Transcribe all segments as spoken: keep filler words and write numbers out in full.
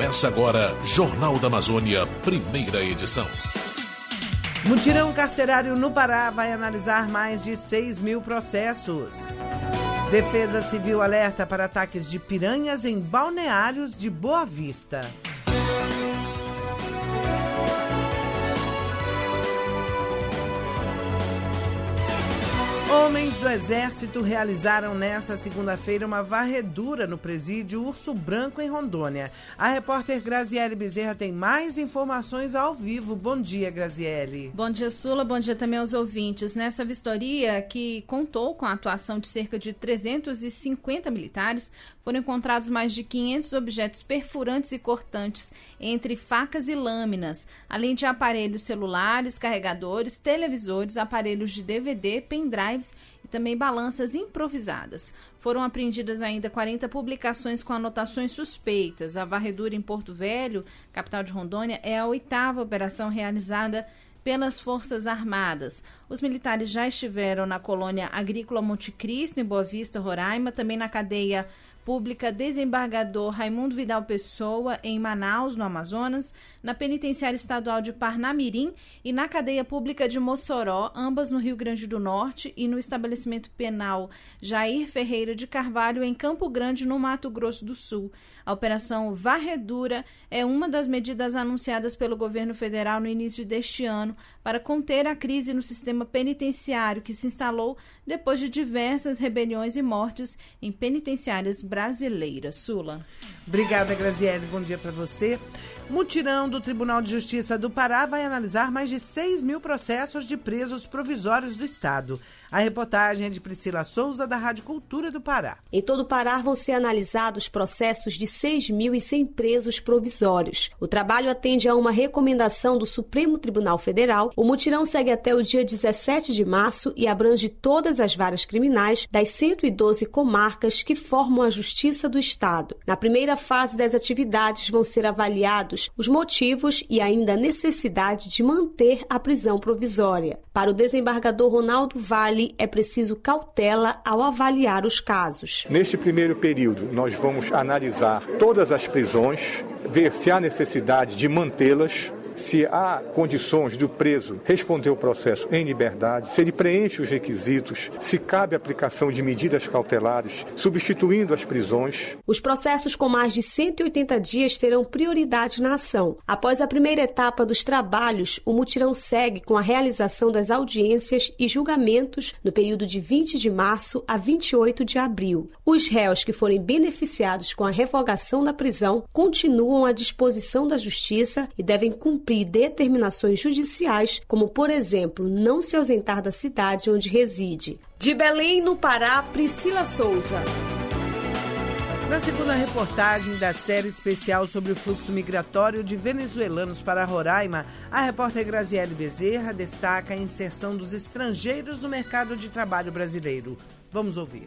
Começa agora Jornal da Amazônia, primeira edição. Mutirão carcerário no Pará vai analisar mais de seis mil processos. Defesa Civil alerta para ataques de piranhas em balneários de Boa Vista. Homens do Exército realizaram nesta segunda-feira uma varredura no presídio Urso Branco, em Rondônia. A repórter Graziele Bezerra tem mais informações ao vivo. Bom dia, Graziele. Bom dia, Sula. Bom dia também aos ouvintes. Nessa vistoria, que contou com a atuação de cerca de trezentos e cinquenta militares, foram encontrados mais de quinhentos objetos perfurantes e cortantes, entre facas e lâminas, além de aparelhos celulares, carregadores, televisores, aparelhos de D V D, pendrives e também balanças improvisadas. Foram apreendidas ainda quarenta publicações com anotações suspeitas. A varredura em Porto Velho, capital de Rondônia, é a oitava operação realizada pelas Forças Armadas. Os militares já estiveram na colônia agrícola Monte Cristo, em Boa Vista, Roraima, também na cadeia pública Desembargador Raimundo Vidal Pessoa, em Manaus, no Amazonas, na penitenciária estadual de Parnamirim e na cadeia pública de Mossoró, ambas no Rio Grande do Norte, e no estabelecimento penal Jair Ferreira de Carvalho, em Campo Grande, no Mato Grosso do Sul. A Operação Varredura é uma das medidas anunciadas pelo governo federal no início deste ano para conter a crise no sistema penitenciário, que se instalou depois de diversas rebeliões e mortes em penitenciárias brasileiras. Sula. Obrigada, Graziele. Bom dia para você. Mutirão do Tribunal de Justiça do Pará vai analisar mais de seis mil processos de presos provisórios do Estado. A reportagem é de Priscila Souza, da Rádio Cultura do Pará. Em todo o Pará vão ser analisados processos de seis mil e cem presos provisórios. O trabalho atende a uma recomendação do Supremo Tribunal Federal. O mutirão segue até o dia dezessete de março e abrange todas as varas criminais das cento e doze comarcas que formam a Justiça do Estado. Na primeira fase das atividades vão ser avaliados os motivos e ainda a necessidade de manter a prisão provisória. Para o desembargador Ronaldo Vale, é preciso cautela ao avaliar os casos. Neste primeiro período, nós vamos analisar todas as prisões, ver se há necessidade de mantê-las, se há condições do preso responder o processo em liberdade, se ele preenche os requisitos, se cabe a aplicação de medidas cautelares, substituindo as prisões. Os processos com mais de cento e oitenta dias terão prioridade na ação. Após a primeira etapa dos trabalhos, o mutirão segue com a realização das audiências e julgamentos no período de vinte de março a vinte e oito de abril. Os réus que forem beneficiados com a revogação da prisão continuam à disposição da Justiça e devem cumprir determinações judiciais, como, por exemplo, não se ausentar da cidade onde reside. De Belém, no Pará, Priscila Souza. Na segunda reportagem da série especial sobre o fluxo migratório de venezuelanos para Roraima, a repórter Graziele Bezerra destaca a inserção dos estrangeiros no mercado de trabalho brasileiro. Vamos ouvir.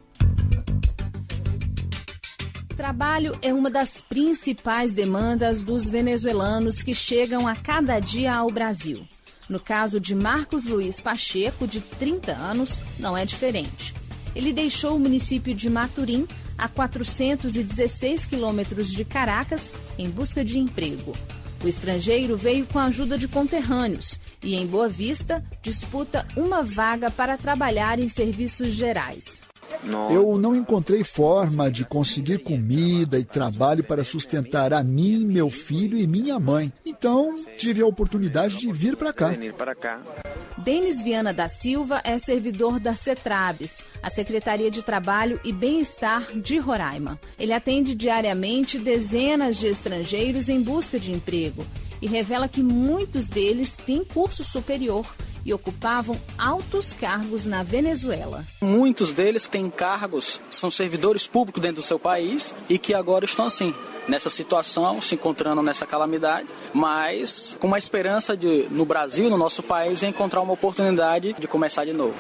Trabalho é uma das principais demandas dos venezuelanos que chegam a cada dia ao Brasil. No caso de Marcos Luiz Pacheco, de trinta anos, não é diferente. Ele deixou o município de Maturim, a quatrocentos e dezesseis quilômetros de Caracas, em busca de emprego. O estrangeiro veio com a ajuda de conterrâneos e, em Boa Vista, disputa uma vaga para trabalhar em serviços gerais. Eu não encontrei forma de conseguir comida e trabalho para sustentar a mim, meu filho e minha mãe. Então, tive a oportunidade de vir para cá. Denis Viana da Silva é servidor da CETRABES, a Secretaria de Trabalho e Bem-Estar de Roraima. Ele atende diariamente dezenas de estrangeiros em busca de emprego e revela que muitos deles têm curso superior e ocupavam altos cargos na Venezuela. Muitos deles têm cargos, são servidores públicos dentro do seu país e que agora estão assim, nessa situação, se encontrando nessa calamidade, mas com uma esperança de, no Brasil, no nosso país, encontrar uma oportunidade de começar de novo.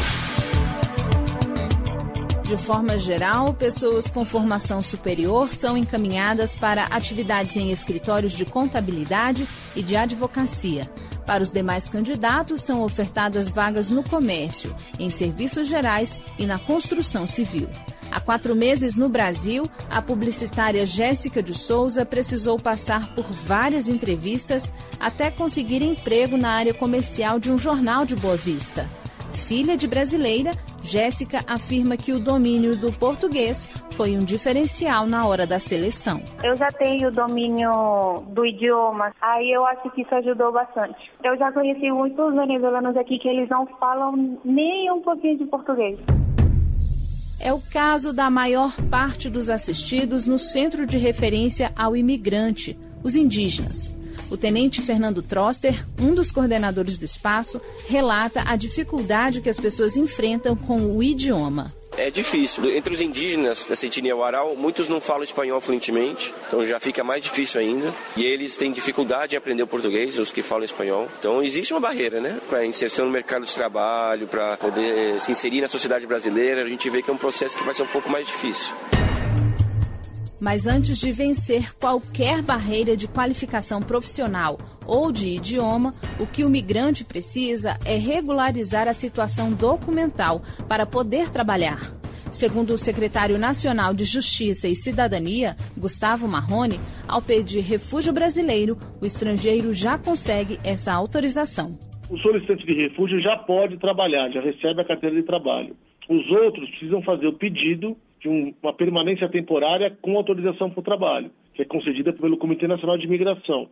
De forma geral, pessoas com formação superior são encaminhadas para atividades em escritórios de contabilidade e de advocacia. Para os demais candidatos, são ofertadas vagas no comércio, em serviços gerais e na construção civil. Há quatro meses no Brasil, a publicitária Jéssica de Souza precisou passar por várias entrevistas até conseguir emprego na área comercial de um jornal de Boa Vista. Filha de brasileira, Jéssica afirma que o domínio do português foi um diferencial na hora da seleção. Eu já tenho o domínio do idioma, aí eu acho que isso ajudou bastante. Eu já conheci muitos venezuelanos aqui que eles não falam nem um pouquinho de português. É o caso da maior parte dos assistidos no Centro de Referência ao Imigrante, os indígenas. O tenente Fernando Troster, um dos coordenadores do espaço, relata a dificuldade que as pessoas enfrentam com o idioma. É difícil. Entre os indígenas dessa etnia Warao, muitos não falam espanhol fluentemente, então já fica mais difícil ainda. E eles têm dificuldade em aprender o português, os que falam espanhol. Então existe uma barreira, né? Para inserção no mercado de trabalho, para poder se inserir na sociedade brasileira, a gente vê que é um processo que vai ser um pouco mais difícil. Mas antes de vencer qualquer barreira de qualificação profissional ou de idioma, o que o migrante precisa é regularizar a situação documental para poder trabalhar. Segundo o secretário nacional de Justiça e Cidadania, Gustavo Marrone, ao pedir refúgio brasileiro, o estrangeiro já consegue essa autorização. O solicitante de refúgio já pode trabalhar, já recebe a carteira de trabalho. Os outros precisam fazer o pedido de uma permanência temporária com autorização para o trabalho, que é concedida pelo Comitê Nacional de Imigração.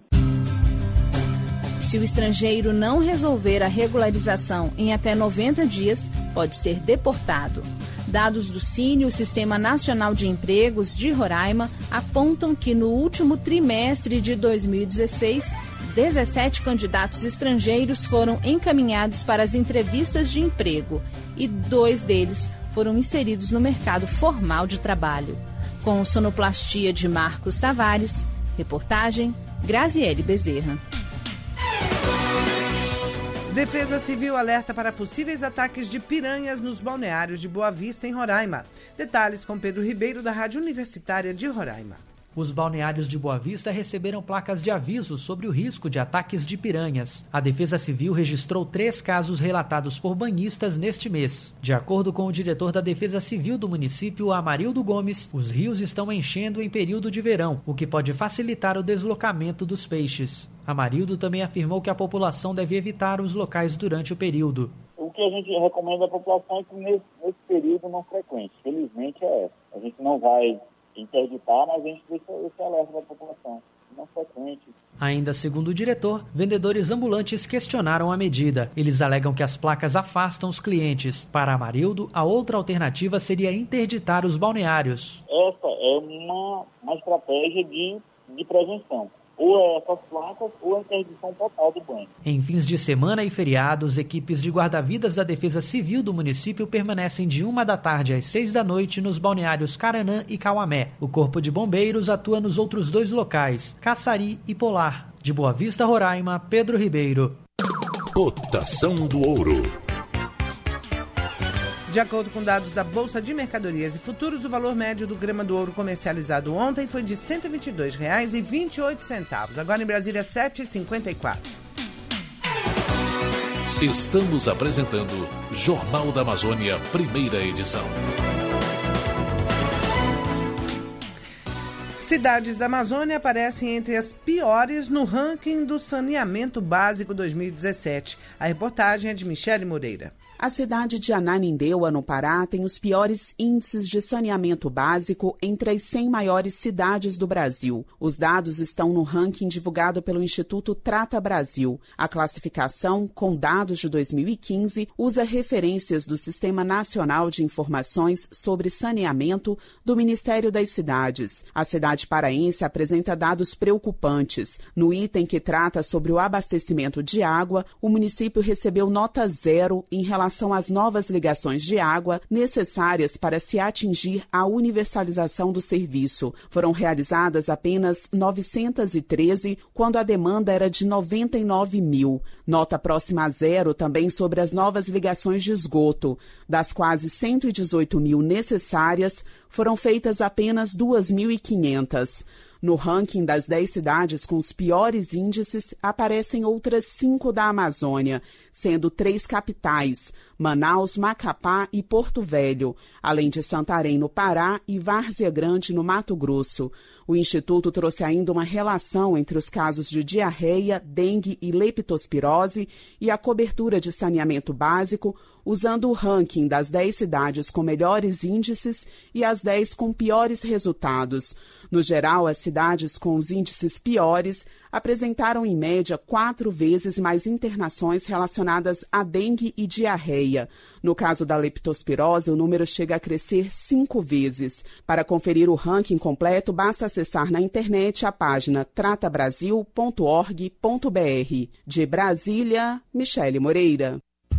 Se o estrangeiro não resolver a regularização em até noventa dias, pode ser deportado. Dados do Cine, o Sistema Nacional de Empregos de Roraima, apontam que no último trimestre de dois mil e dezesseis, dezessete candidatos estrangeiros foram encaminhados para as entrevistas de emprego e dois deles foram inseridos no mercado formal de trabalho. Com sonoplastia de Marcos Tavares, reportagem Graziele Bezerra. Defesa Civil alerta para possíveis ataques de piranhas nos balneários de Boa Vista, em Roraima. Detalhes com Pedro Ribeiro, da Rádio Universitária de Roraima. Os balneários de Boa Vista receberam placas de aviso sobre o risco de ataques de piranhas. A Defesa Civil registrou três casos relatados por banhistas neste mês. De acordo com o diretor da Defesa Civil do município, Amarildo Gomes, os rios estão enchendo em período de verão, o que pode facilitar o deslocamento dos peixes. Amarildo também afirmou que a população deve evitar os locais durante o período. O que a gente recomenda à população é que nesse, nesse período não frequente. Felizmente é essa. A gente não vai interditar, mas a gente deixa esse alerta da população. Não frequente. Ainda segundo o diretor, vendedores ambulantes questionaram a medida. Eles alegam que as placas afastam os clientes. Para Amarildo, a outra alternativa seria interditar os balneários. Essa é uma, uma estratégia de, de prevenção. Ou é essas placas ou a interdição total do banho. Em fins de semana e feriados, equipes de guarda-vidas da Defesa Civil do município permanecem de uma da tarde às seis da noite nos balneários Caranã e Cauamé. O Corpo de Bombeiros atua nos outros dois locais, Caçari e Polar. De Boa Vista, Roraima, Pedro Ribeiro. Cotação do ouro. De acordo com dados da Bolsa de Mercadorias e Futuros, o valor médio do grama do ouro comercializado ontem foi de cento e vinte e dois reais e vinte e oito centavos. Agora em Brasília, sete reais e cinquenta e quatro centavos. Estamos apresentando Jornal da Amazônia, primeira edição. Cidades da Amazônia aparecem entre as piores no ranking do Saneamento Básico dois mil e dezessete. A reportagem é de Michele Moreira. A cidade de Ananindeua, no Pará, tem os piores índices de saneamento básico entre as cem maiores cidades do Brasil. Os dados estão no ranking divulgado pelo Instituto Trata Brasil. A classificação, com dados de dois mil e quinze, usa referências do Sistema Nacional de Informações sobre Saneamento do Ministério das Cidades. A cidade paraense apresenta dados preocupantes. No item que trata sobre o abastecimento de água, o município recebeu nota zero em relação às novas ligações de água necessárias para se atingir a universalização do serviço. Foram realizadas apenas novecentas e treze, quando a demanda era de noventa e nove mil. Nota próxima a zero também sobre as novas ligações de esgoto. Das quase cento e dezoito mil necessárias, foram feitas apenas duas mil e quinhentas. No ranking das dez cidades com os piores índices, aparecem outras cinco da Amazônia, sendo três capitais: Manaus, Macapá e Porto Velho, além de Santarém, no Pará, e Várzea Grande, no Mato Grosso. O Instituto trouxe ainda uma relação entre os casos de diarreia, dengue e leptospirose e a cobertura de saneamento básico, usando o ranking das dez cidades com melhores índices e as dez com piores resultados. No geral, as cidades com os índices piores apresentaram, em média, quatro vezes mais internações relacionadas a dengue e diarreia. No caso da leptospirose, o número chega a crescer cinco vezes. Para conferir o ranking completo, basta acessar na internet a página trata brasil ponto org ponto br. De Brasília, Michele Moreira.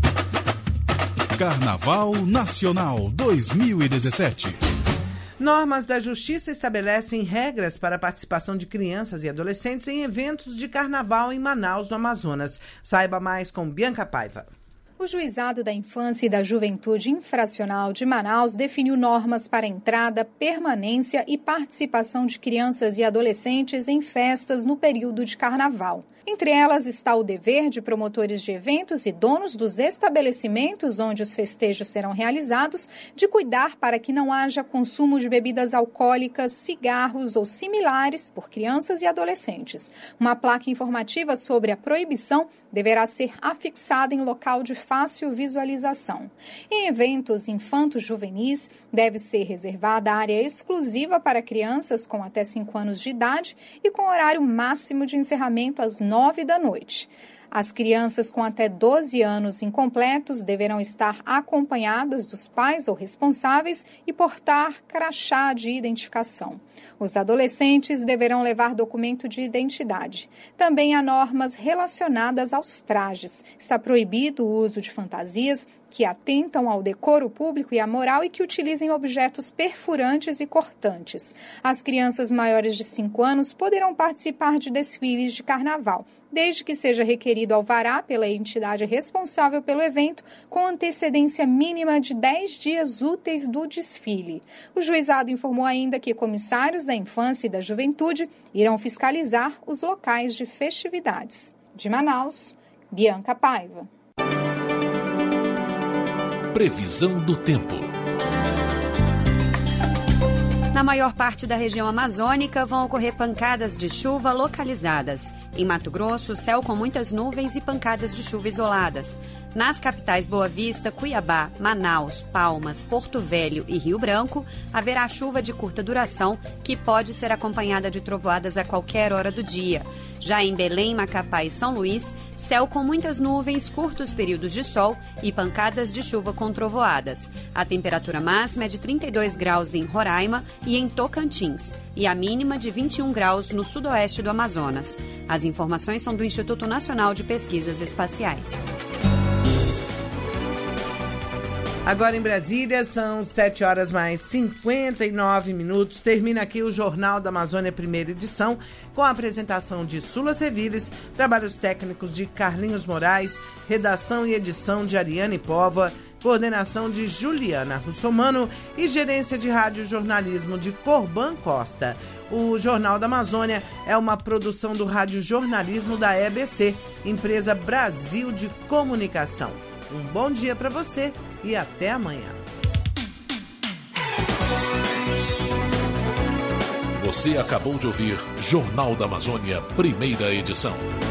Carnaval Nacional dois mil e dezessete. Normas da Justiça estabelecem regras para a participação de crianças e adolescentes em eventos de carnaval em Manaus, no Amazonas. Saiba mais com Bianca Paiva. O Juizado da Infância e da Juventude Infracional de Manaus definiu normas para entrada, permanência e participação de crianças e adolescentes em festas no período de carnaval. Entre elas está o dever de promotores de eventos e donos dos estabelecimentos onde os festejos serão realizados de cuidar para que não haja consumo de bebidas alcoólicas, cigarros ou similares por crianças e adolescentes. Uma placa informativa sobre a proibição deverá ser afixada em local de fácil visualização. Em eventos infanto-juvenis, deve ser reservada área exclusiva para crianças com até cinco anos de idade e com horário máximo de encerramento às nove da noite. As crianças com até doze anos incompletos deverão estar acompanhadas dos pais ou responsáveis e portar crachá de identificação. Os adolescentes deverão levar documento de identidade. Também há normas relacionadas aos trajes. Está proibido o uso de fantasias que atentam ao decoro público e à moral e que utilizem objetos perfurantes e cortantes. As crianças maiores de cinco anos poderão participar de desfiles de carnaval, desde que seja requerido alvará pela entidade responsável pelo evento, com antecedência mínima de dez dias úteis do desfile. O juizado informou ainda que comissários da Infância e da Juventude irão fiscalizar os locais de festividades. De Manaus, Bianca Paiva. Previsão do tempo. Na maior parte da região amazônica vão ocorrer pancadas de chuva localizadas. Em Mato Grosso, céu com muitas nuvens e pancadas de chuva isoladas. Nas capitais Boa Vista, Cuiabá, Manaus, Palmas, Porto Velho e Rio Branco, haverá chuva de curta duração que pode ser acompanhada de trovoadas a qualquer hora do dia. Já em Belém, Macapá e São Luís, céu com muitas nuvens, curtos períodos de sol e pancadas de chuva com trovoadas. A temperatura máxima é de trinta e dois graus em Roraima e em Tocantins, e a mínima de vinte e um graus no sudoeste do Amazonas. As informações são do Instituto Nacional de Pesquisas Espaciais. Agora em Brasília, são sete horas mais cinquenta e nove minutos. Termina aqui o Jornal da Amazônia, primeira edição, com a apresentação de Sula Seviles, trabalhos técnicos de Carlinhos Moraes, redação e edição de Ariane Pova, coordenação de Juliana Russomano e gerência de rádio jornalismo de Corban Costa. O Jornal da Amazônia é uma produção do Rádio Jornalismo da E B C, Empresa Brasil de Comunicação. Um bom dia para você e até amanhã. Você acabou de ouvir Jornal da Amazônia, primeira edição.